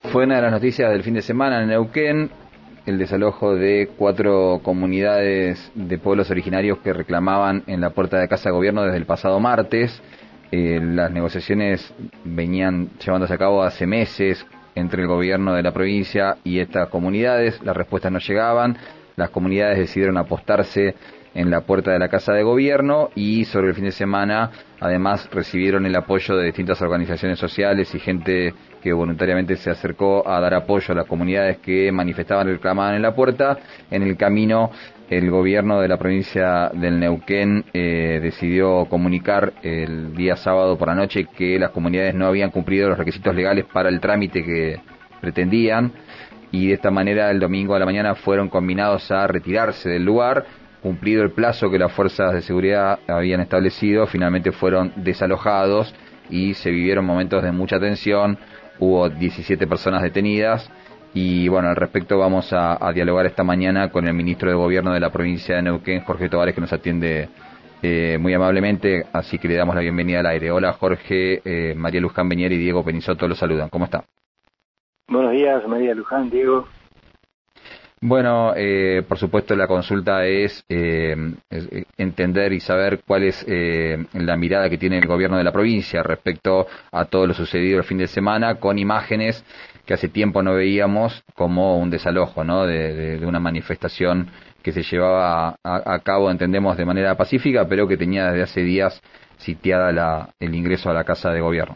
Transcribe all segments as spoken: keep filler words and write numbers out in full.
Fue una de las noticias del fin de semana en Neuquén, el desalojo de cuatro comunidades de pueblos originarios que reclamaban en la puerta de Casa de Gobierno desde el pasado martes. Eh, las negociaciones venían llevándose a cabo hace meses entre el gobierno de la provincia y estas comunidades. Las respuestas no llegaban. Las comunidades decidieron apostarse en la puerta de la Casa de Gobierno y sobre el fin de semana además recibieron el apoyo de distintas organizaciones sociales y gente que voluntariamente se acercó a dar apoyo a las comunidades que manifestaban y reclamaban en la puerta. En el camino, el gobierno de la provincia del Neuquén eh, decidió comunicar el día sábado por la noche que las comunidades no habían cumplido los requisitos legales para el trámite que pretendían, y de esta manera el domingo a la mañana fueron combinados a retirarse del lugar. Cumplido el plazo que las fuerzas de seguridad habían establecido, finalmente fueron desalojados y se vivieron momentos de mucha tensión. Hubo diecisiete personas detenidas y bueno, al respecto vamos a, a dialogar esta mañana con el ministro de Gobierno de la provincia de Neuquén, Jorge Tovares, que nos atiende eh, muy amablemente, así que le damos la bienvenida al aire. Hola Jorge, eh, María Luján Beñer y Diego Penizotto los saludan. ¿Cómo está? Buenos días, María Luján, Diego. Bueno, eh, por supuesto la consulta es, eh, es entender y saber cuál es eh, la mirada que tiene el gobierno de la provincia respecto a todo lo sucedido el fin de semana, con imágenes que hace tiempo no veíamos, como un desalojo, ¿no?, de, de, de una manifestación que se llevaba a, a cabo, entendemos, de manera pacífica, pero que tenía desde hace días sitiada la, el ingreso a la Casa de Gobierno.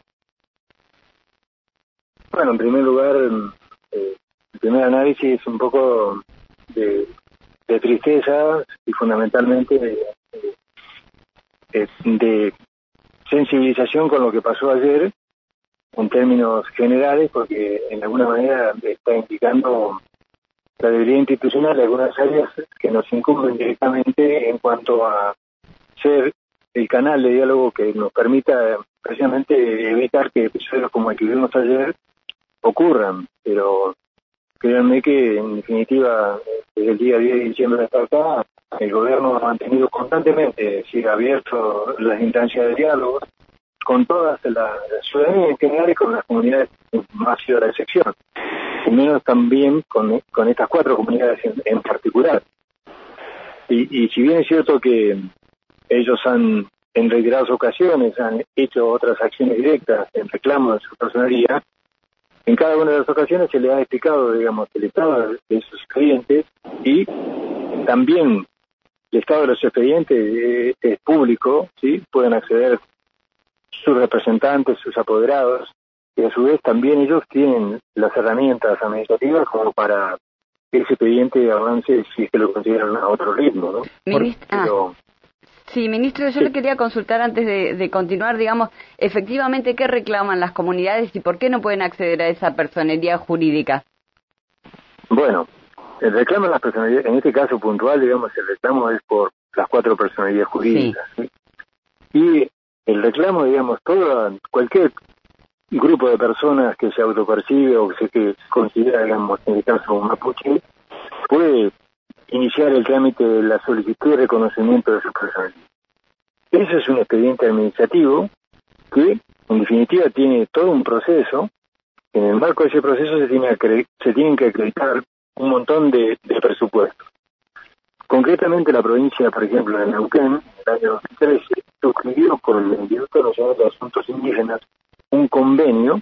Bueno, en primer lugar, eh, el primer análisis es un poco de, de tristeza y fundamentalmente de, de, de sensibilización con lo que pasó ayer en términos generales, porque en alguna manera está indicando la debilidad institucional de algunas áreas que nos incumben directamente en cuanto a ser el canal de diálogo que nos permita precisamente evitar que episodios como el que vimos ayer ocurran. Pero créanme que en definitiva desde el día diez de diciembre hasta acá el gobierno ha mantenido constantemente, sí, abierto las instancias de diálogo con todas las la ciudadanía en general y con las comunidades, más sido la excepción, y menos también con, con estas cuatro comunidades en, en particular. Y, y si bien es cierto que ellos han en reiteradas ocasiones han hecho otras acciones directas en reclamo de su personalidad, en cada una de las ocasiones se le ha explicado, digamos, el estado de sus expedientes, y también el estado de los expedientes es, es público, ¿sí? Pueden acceder sus representantes, sus apoderados, y a su vez también ellos tienen las herramientas administrativas como para que ese expediente avance si es que lo consideran a otro ritmo, ¿no? Ministra, Pero, sí, ministro, yo sí. le quería consultar antes de, de continuar, digamos, efectivamente, ¿qué reclaman las comunidades y por qué no pueden acceder a esa personería jurídica? Bueno, el reclamo de las personalidades, en este caso puntual, digamos, el reclamo es por las cuatro personalidades jurídicas, sí. ¿Sí? Y el reclamo, digamos, todo cualquier grupo de personas que se autopercibe o que se que considera, digamos, en el caso un mapuche, puede iniciar el trámite de la solicitud de reconocimiento de su personalidad. Ese es un expediente administrativo que, en definitiva, tiene todo un proceso. En el marco de ese proceso se, tiene acre- se tienen que acreditar un montón de, de presupuestos. Concretamente, la provincia, por ejemplo, de Neuquén, en el año dos mil trece, suscribió por el Instituto Nacional de Asuntos Indígenas un convenio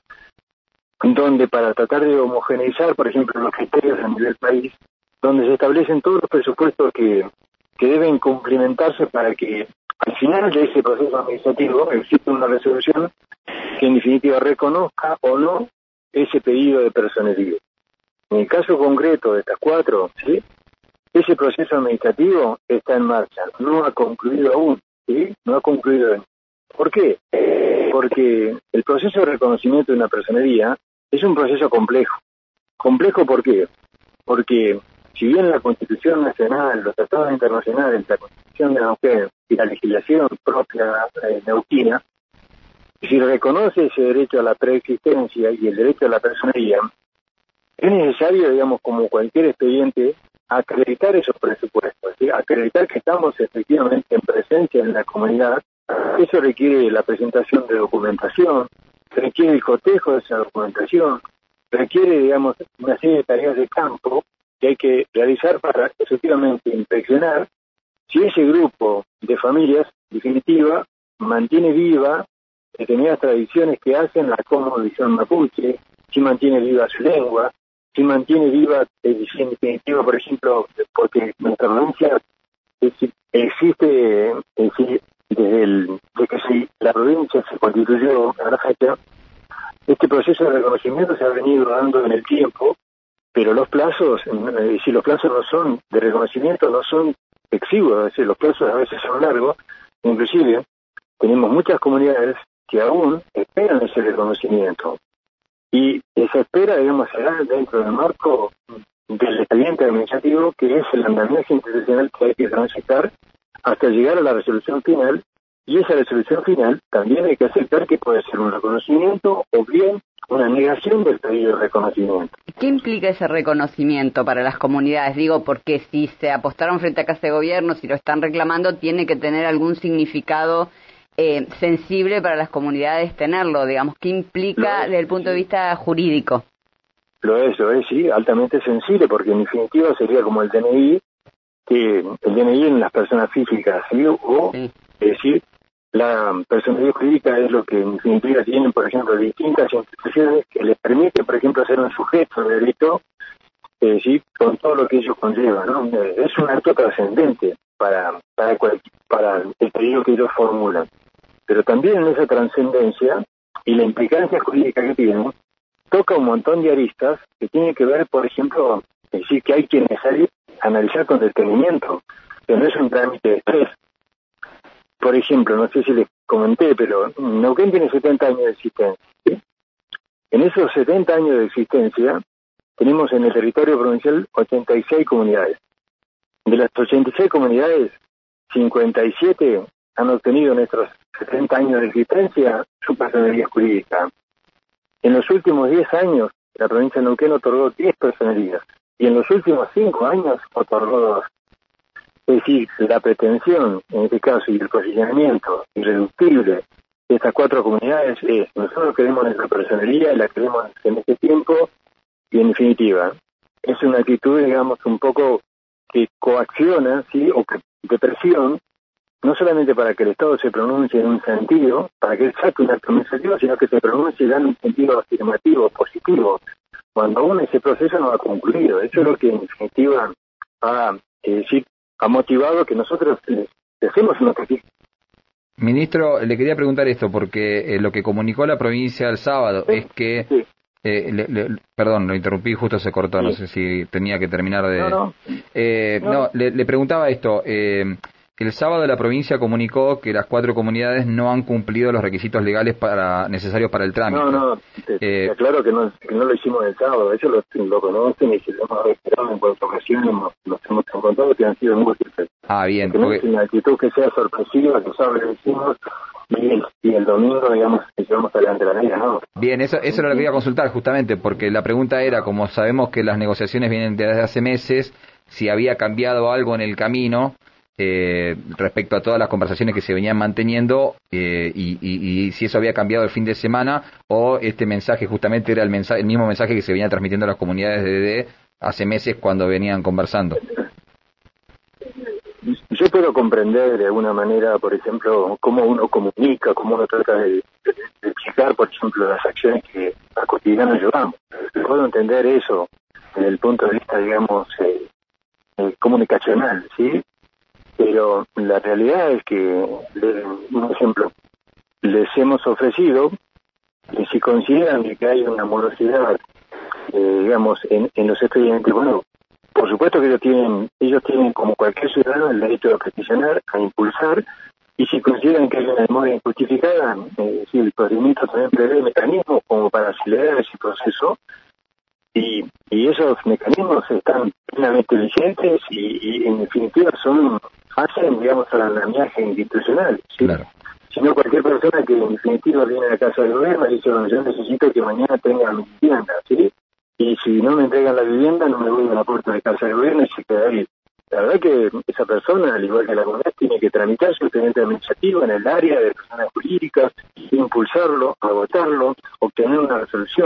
donde, para tratar de homogeneizar, por ejemplo, los criterios a nivel país, donde se establecen todos los presupuestos que, que deben cumplimentarse para que al final de ese proceso administrativo exista una resolución que en definitiva reconozca o no ese pedido de personería. En el caso concreto de estas cuatro, ¿sí?, ese proceso administrativo está en marcha, no ha concluido aún, ¿sí? No ha concluido aún. ¿Por qué? Porque el proceso de reconocimiento de una personería es un proceso complejo. ¿Complejo por qué? Porque si bien la Constitución Nacional, los tratados internacionales, la Constitución de Neuquén y la legislación propia eh, neuquina, si reconoce ese derecho a la preexistencia y el derecho a la personería, es necesario, digamos, como cualquier expediente, acreditar esos presupuestos, ¿sí? Acreditar que estamos efectivamente en presencia en la comunidad. Eso requiere la presentación de documentación, requiere el cotejo de esa documentación, requiere, digamos, una serie de tareas de campo que hay que realizar para efectivamente inspeccionar si ese grupo de familias, en definitiva, mantiene viva determinadas tradiciones que hacen la cosmovisión mapuche, si mantiene viva su lengua, si mantiene viva, en definitiva, por ejemplo, porque nuestra provincia existe, existe desde, el, desde que se, la provincia se constituyó a la fecha. Este proceso de reconocimiento se ha venido dando en el tiempo, pero los plazos, eh, si los plazos no son de reconocimiento, no son exiguos, es decir, los plazos a veces son largos, inclusive tenemos muchas comunidades que aún esperan ese reconocimiento. Y esa espera, digamos, será dentro del marco del expediente administrativo, que es el andamiaje institucional que hay que transitar hasta llegar a la resolución final, y esa resolución final también hay que aceptar que puede ser un reconocimiento o bien una negación del pedido de reconocimiento. ¿Qué implica ese reconocimiento para las comunidades? Digo, porque si se apostaron frente a Casa de Gobierno, si lo están reclamando, tiene que tener algún significado eh, sensible para las comunidades tenerlo, digamos. ¿Qué implica desde el punto de vista jurídico? Lo es, lo es, sí, altamente sensible, porque en definitiva sería como el D N I, que el D N I en las personas físicas, ¿sí? O, sí. Es decir, la personalidad jurídica es lo que en definitiva tienen, por ejemplo, distintas instituciones que les permite, por ejemplo, hacer un sujeto de delito, es decir, con todo lo que ellos conllevan, ¿no? Es un acto trascendente para, para, cual, para el pedido que ellos formulan. Pero también en esa trascendencia y la implicancia jurídica que tienen, toca un montón de aristas que tienen que ver, por ejemplo, es decir, que hay que necesario analizar con detenimiento, que no es un trámite de estrés. Por ejemplo, no sé si les comenté, pero Neuquén tiene setenta años de existencia, ¿sí? En esos setenta años de existencia, tenemos en el territorio provincial ochenta y seis comunidades. De las ochenta y seis comunidades, cincuenta y siete han obtenido en estos setenta años de existencia su personería jurídica. En los últimos diez años, la provincia de Neuquén otorgó diez personerías, y en los últimos cinco años otorgó dos. Es decir, la pretensión, en este caso, y el posicionamiento irreductible de estas cuatro comunidades es: nosotros queremos nuestra personería y la queremos en este tiempo, y en definitiva, es una actitud, digamos, un poco que coacciona, ¿sí? O que, de presión, no solamente para que el Estado se pronuncie en un sentido, para que él saque un acto administrativo, sino que se pronuncie en un sentido afirmativo, positivo, cuando aún ese proceso no ha concluido. Eso es lo que, en definitiva, ha, es decir, ha motivado que nosotros les hacemos una crítica. Ministro, le quería preguntar esto, porque eh, lo que comunicó la provincia el sábado sí, es que... Sí. Eh, le, le, perdón, lo interrumpí, justo se cortó, sí. No sé si tenía que terminar de... No, no. Eh, no. no le, le preguntaba esto, eh, el sábado la provincia comunicó que las cuatro comunidades no han cumplido los requisitos legales para necesarios para el trámite. No, no, te, eh, te aclaro que no, que no lo hicimos el sábado, ellos lo, lo conocen y se lo hemos esperado en cuantas ocasiones, nos, nos hemos encontrado que han sido múltiples. Ah, bien. Que porque... no es una actitud que sea sorpresiva, que sábado lo hicimos y el, y el domingo, digamos, llevamos adelante la ley, ¿no? Bien, eso, eso era lo que iba a consultar justamente, porque la pregunta era, como sabemos que las negociaciones vienen desde hace meses, si había cambiado algo en el camino... Eh, respecto a todas las conversaciones que se venían manteniendo eh, y, y, y si eso había cambiado el fin de semana o este mensaje justamente era el, mensaje, el mismo mensaje que se venía transmitiendo a las comunidades desde hace meses cuando venían conversando. Yo puedo comprender de alguna manera, por ejemplo, cómo uno comunica, cómo uno trata de, de, de explicar, por ejemplo, las acciones que a cotidiano llevamos. Puedo entender eso desde el punto de vista, digamos, eh, eh, comunicacional, ¿sí? Pero la realidad es que, por ejemplo, les hemos ofrecido que si consideran que hay una morosidad, eh, digamos, en, en los expedientes, bueno, por supuesto que ellos tienen, ellos tienen como cualquier ciudadano el derecho a peticionar, a impulsar, y si consideran que hay una demora injustificada, eh, si el procedimiento también prevé mecanismos como para acelerar ese proceso, y, y esos mecanismos están plenamente vigentes y, y en definitiva son hacen, digamos, al andamiaje institucional, ¿sí? Claro. Si no, cualquier persona que en definitiva viene a la casa del gobierno y dice, bueno, yo necesito que mañana tenga mi vivienda, ¿sí? Y si no me entregan la vivienda, no me voy a la puerta de casa del gobierno y se queda ahí. La verdad que esa persona, al igual que la comunidad, tiene que tramitar su expediente administrativo en el área de personas jurídicas, impulsarlo, agotarlo, obtener una resolución,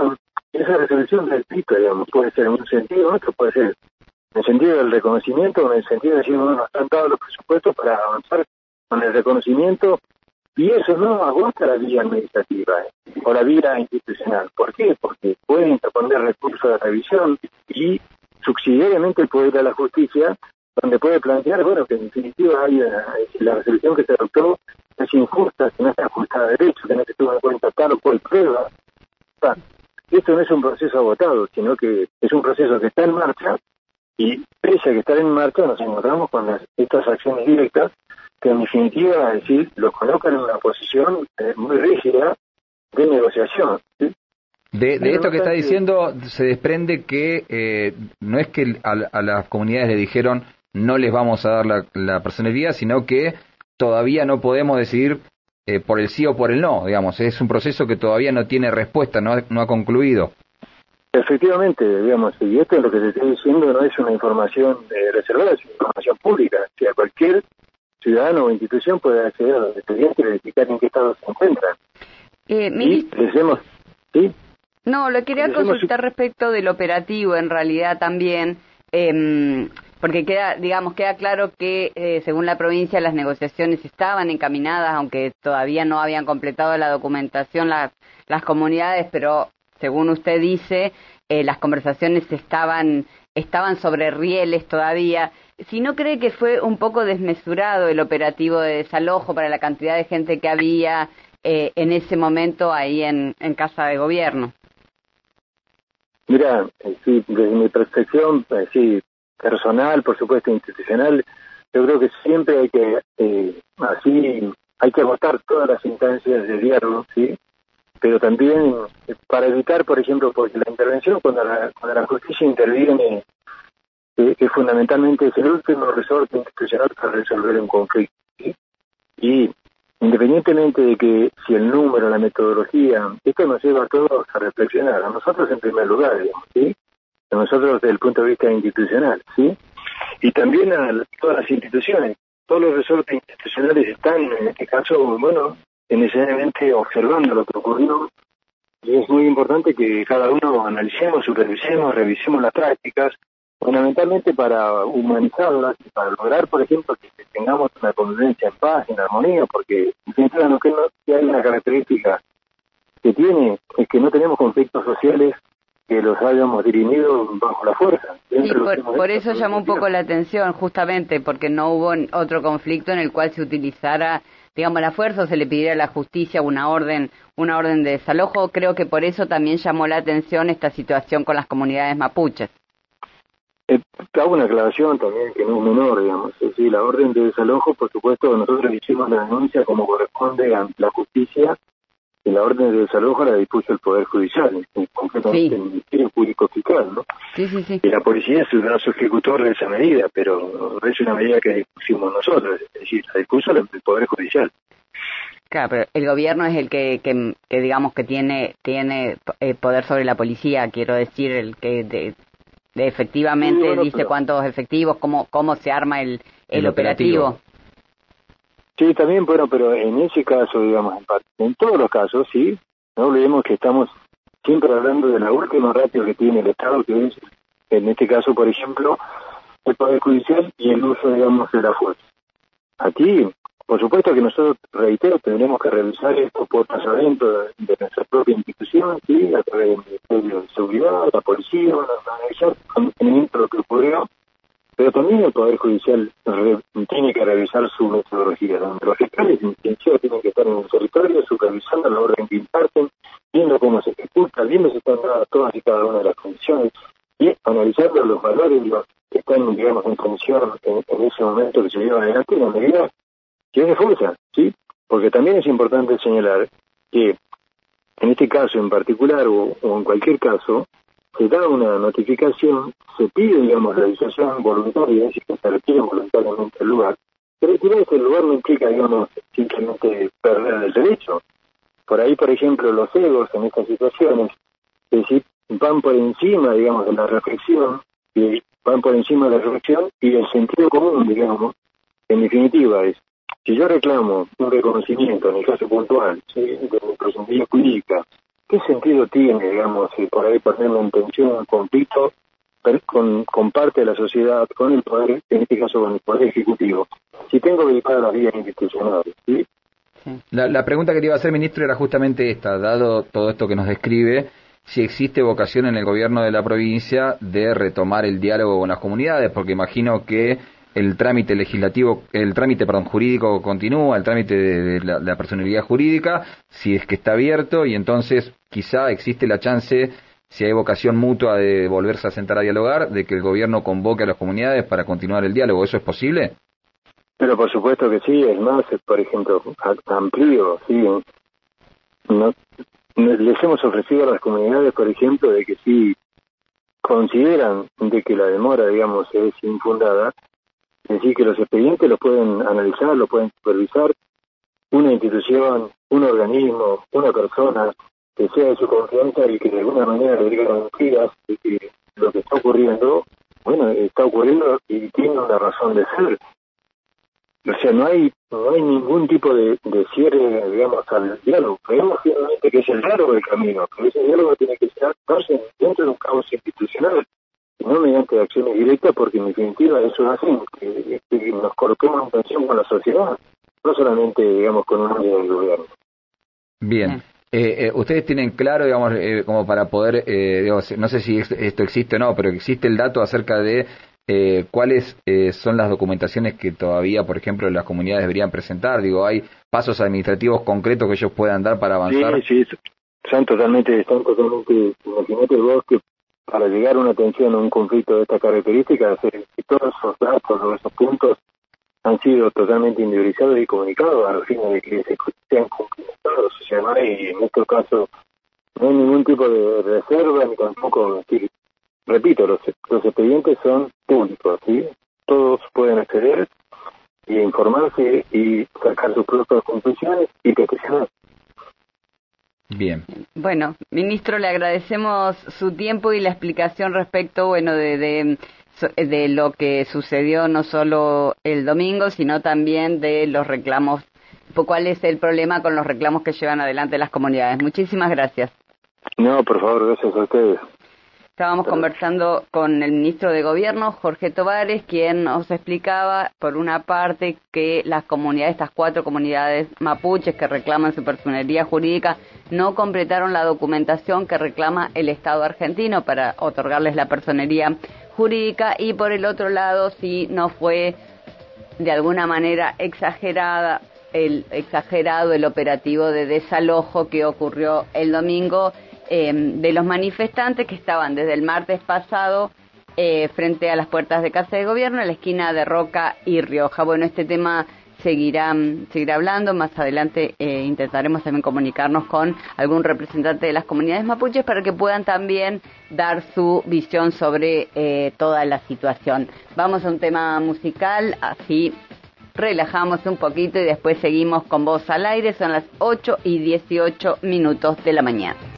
esa resolución del pito, digamos, puede ser en un sentido, otro puede ser en el sentido del reconocimiento, o en el sentido de decir, bueno, están dados los presupuestos para avanzar con el reconocimiento, y eso no agota la vía administrativa ¿eh? o la vía institucional. ¿Por qué? Porque pueden interponer recursos de revisión y subsidiariamente puede ir a la justicia, donde puede plantear, bueno, que en definitiva hay una, la resolución que se adoptó es injusta, que no está ajustada a derecho, que no se tuvo en cuenta tal o cual prueba. O sea, esto no es un proceso agotado, sino que es un proceso que está en marcha, y pese a que estar en marcha nos encontramos con las, estas acciones directas que en definitiva, es decir, lo colocan en una posición eh, muy rígida de negociación. ¿sí? De, de esto que está diciendo se desprende que eh, no es que a, a las comunidades le dijeron no les vamos a dar la, la personería, sino que todavía no podemos decidir eh, por el sí o por el no, digamos, es un proceso que todavía no tiene respuesta, no, no ha concluido. Efectivamente, digamos, y esto es lo que te estoy diciendo, no es una información eh, reservada, es una información pública, que a cualquier ciudadano o institución puede acceder a los expedientes y verificar en qué estado se encuentran. Eh, ministro... Y les hemos, ¿sí? No, lo quería consultar respecto del operativo, en realidad también, eh, porque queda, digamos, queda claro que eh, según la provincia las negociaciones estaban encaminadas, aunque todavía no habían completado la documentación las, las comunidades, pero según usted dice, eh, las conversaciones estaban estaban sobre rieles todavía. Si no cree que fue un poco desmesurado el operativo de desalojo para la cantidad de gente que había eh, en ese momento ahí en, en Casa de Gobierno. Mira, eh, sí, desde mi percepción, eh, sí, personal, por supuesto, institucional, yo creo que siempre hay que, eh, así, hay que agotar todas las instancias de diálogo, ¿sí? Pero también eh, para evitar, por ejemplo, porque la intervención, cuando la, cuando la justicia interviene, eh, que fundamentalmente es el último resorte institucional para resolver un conflicto, ¿sí? Y independientemente de que si el número, la metodología, esto nos lleva a todos a reflexionar, a nosotros en primer lugar, digamos, ¿sí? A nosotros desde el punto de vista institucional, ¿sí? Y también a todas las instituciones, todos los resortes institucionales están, en este caso, bueno, necesariamente observando lo que ocurrió, y es muy importante que cada uno analicemos, supervisemos, revisemos las prácticas, fundamentalmente para humanizarlas y para lograr, por ejemplo, que tengamos una convivencia en paz, en armonía, porque en lo que, no, que hay una característica que tiene es que no tenemos conflictos sociales que los hayamos dirimido bajo la fuerza. Sí, por, por eso llamó un poco la atención, justamente, porque no hubo otro conflicto en el cual se utilizara, digamos, la fuerza o se le pidiera a la justicia una orden, una orden de desalojo. Creo que por eso también llamó la atención esta situación con las comunidades mapuches. Eh, hago una aclaración también que no es menor, digamos. Es decir, la orden de desalojo, por supuesto, nosotros hicimos la denuncia como corresponde ante la justicia, y la orden de desalojo la dispuso el Poder Judicial, concretamente sí. El Ministerio Público Fiscal, ¿no? Sí, sí, sí. Y la policía es el brazo ejecutor de esa medida, pero es una medida que dispusimos nosotros, es decir, la dispuso el Poder Judicial. Claro, pero el gobierno es el que, que, que digamos, que tiene tiene eh, poder sobre la policía, quiero decir, el que de, de efectivamente sí, bueno, dice pero... cuántos efectivos, cómo cómo se arma el, el, el operativo. operativo. Sí, también, bueno, pero en ese caso, digamos, en, parte, en todos los casos, sí, no olvidemos que estamos siempre hablando de la última ratio que tiene el Estado, que es, en este caso, por ejemplo, el Poder Judicial y el uso, digamos, de la fuerza. Aquí, por supuesto que nosotros, reitero, tendremos que revisar esto por adentro de, de nuestra propia institución, sí, a través del Ministerio de Seguridad, la policía, van a analizar con detenimiento lo que ocurrió, pero también el Poder Judicial re, tiene que revisar su metodología, donde los fiscales de intención tienen que estar en el territorio, supervisando la orden que imparten, viendo cómo se ejecuta, viendo si están dadas todas y cada una de las condiciones, y analizando los valores los que están, digamos, en condición en, en ese momento que se lleva adelante, en la medida que es de fuerza, ¿sí? Porque también es importante señalar que en este caso en particular, o, o en cualquier caso, se da una notificación, se pide, digamos, realización voluntaria, es decir, que se retire voluntariamente el lugar. Pero retirarse el lugar no implica, digamos, simplemente perder el derecho. Por ahí, por ejemplo, los egos en estas situaciones, es decir, van por encima, digamos, de la reflexión, y van por encima de la reflexión y del sentido común, digamos. En definitiva, es, si yo reclamo un reconocimiento, en el caso puntual, ¿sí?, de mi personalidad jurídica, ¿qué sentido tiene, digamos, si por ahí ponerlo en tensión, un conflicto con, con parte de la sociedad, con el poder, en este caso con el poder ejecutivo, si tengo habilitadas las vías institucionales, ¿sí? La, la pregunta que te iba a hacer, ministro, era justamente esta, dado todo esto que nos describe, si existe vocación en el gobierno de la provincia de retomar el diálogo con las comunidades, porque imagino que el trámite legislativo, el trámite, perdón, jurídico continúa, el trámite de, de, la, de la personalidad jurídica, si es que está abierto, y entonces quizá existe la chance, si hay vocación mutua de volverse a sentar a dialogar, de que el gobierno convoque a las comunidades para continuar el diálogo. ¿Eso es posible? Pero por supuesto que sí, es más, por ejemplo, amplio, sí. No, les hemos ofrecido a las comunidades, por ejemplo, de que si consideran de que la demora, digamos, es infundada, es decir, que los expedientes los pueden analizar, los pueden supervisar una institución, un organismo, una persona que sea de su confianza y que de alguna manera le diga garantías de que lo que está ocurriendo, bueno, está ocurriendo y tiene una razón de ser. O sea, no hay no hay ningún tipo de, de cierre, digamos, al diálogo. Creemos firmemente que es el diálogo el camino, pero ese diálogo tiene que darse dentro de un caos institucional, y no mediante acciones directas, porque en definitiva eso hace que, que nos coloquemos en tensión con la sociedad, no solamente, digamos, con un área del gobierno. Bien. Eh, eh, ustedes tienen claro, digamos, eh, como para poder, eh, digamos, no sé si esto existe o no, pero existe el dato acerca de Eh, ¿cuáles eh, son las documentaciones que todavía, por ejemplo, las comunidades deberían presentar? Digo, ¿hay pasos administrativos concretos que ellos puedan dar para avanzar? Sí, sí, están totalmente, están totalmente, imagínate vos que para llegar a una atención a un conflicto de esta característica, que todos esos datos o esos puntos han sido totalmente individualizados y comunicados a los fines de que se, sean cumplimentados. O sea, no hay, en estos casos, no hay ningún tipo de reserva ni tampoco... Repito, los, los expedientes son públicos, ¿sí? Todos pueden acceder y informarse y sacar sus propias conclusiones y peticionar. Bien. Bueno, ministro, le agradecemos su tiempo y la explicación respecto, bueno, de, de, de lo que sucedió no solo el domingo, sino también de los reclamos, cuál es el problema con los reclamos que llevan adelante las comunidades. Muchísimas gracias. No, por favor, gracias a ustedes. Estábamos conversando con el ministro de Gobierno, Jorge Tovares, quien nos explicaba, por una parte, que las comunidades, estas cuatro comunidades mapuches que reclaman su personería jurídica, no completaron la documentación que reclama el Estado argentino para otorgarles la personería jurídica, y por el otro lado, si no fue de alguna manera exagerada, el exagerado el operativo de desalojo que ocurrió el domingo, Eh, de los manifestantes que estaban desde el martes pasado eh, frente a las puertas de Casa de Gobierno en la esquina de Roca y Rioja. Bueno, este tema seguirá, seguirá hablando. Más adelante eh, intentaremos también comunicarnos con algún representante de las comunidades mapuches para que puedan también dar su visión sobre eh, toda la situación. Vamos a un tema musical, así relajamos un poquito y después seguimos con Voz al Aire. Son las ocho y dieciocho minutos de la mañana.